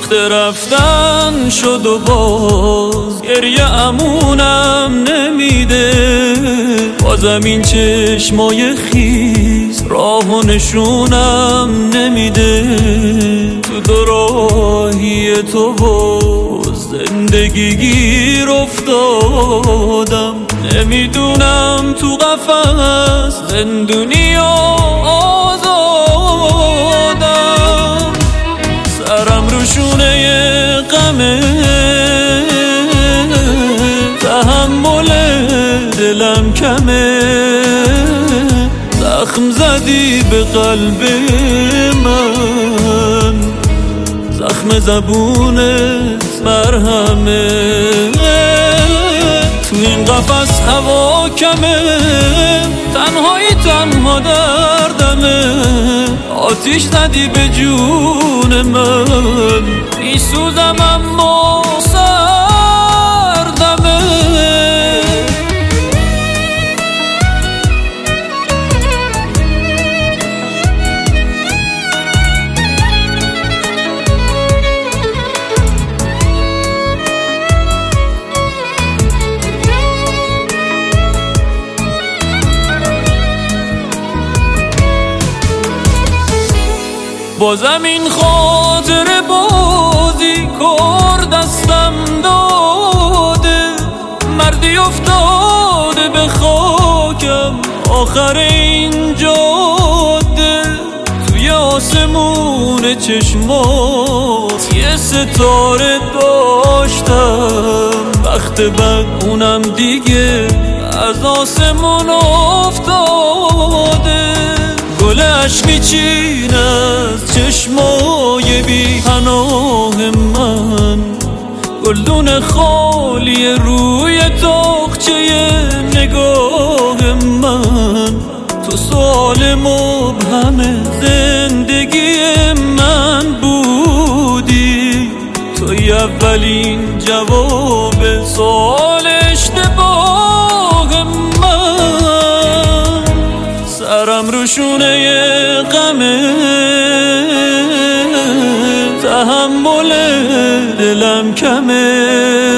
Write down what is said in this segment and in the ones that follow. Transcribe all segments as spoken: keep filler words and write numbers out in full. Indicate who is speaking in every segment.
Speaker 1: وقت رفتن شد و باز گریه امونم نمیده. بازم این چشمای خیز راه و نشونم نمیده. تو دوراهی تو و زندگی گیر افتادم. نمیدونم تو قفس زندونی یا آزادم. سرم رو شونه غمه، تحمل دلم کمه. زخم زدی به قلب من، زخم زبونت مرهمه. تو این قفس هوا کمه، تنهایی تنها دردمه. آتیش زدی به جون من، میسوزم اما سردمه. بازم این خاطر بازی کار دستم داده. مردی افتاده به خاکم آخر این جاده. توی آسمون چشمات یه ستاره داشتم. وقت بد اونم دیگه از آسمون افتاده. گل عشقی چین از چشمای بی پناه من. گلدون خالی روی تاقچه نگاه من. تو سوال مبهم زندگی من بودی. توی اولین جواب سوال اشتباه من. سرم رو شونه غمه، تحمل دلم کمه.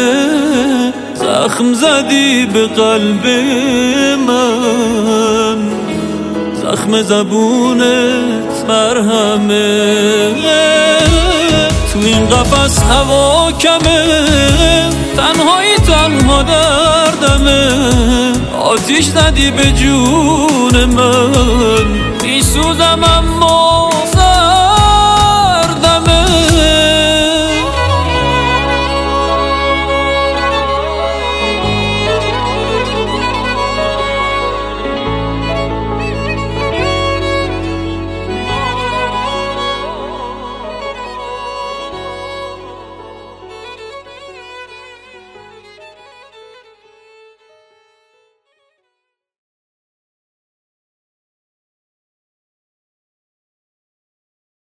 Speaker 1: زخم زدی به قلب من، زخم زبونت مرهمه. تو این قفس هوا کمه، تنهایی تنها دردمه. آتیش زدی به جون من، میسوزم اما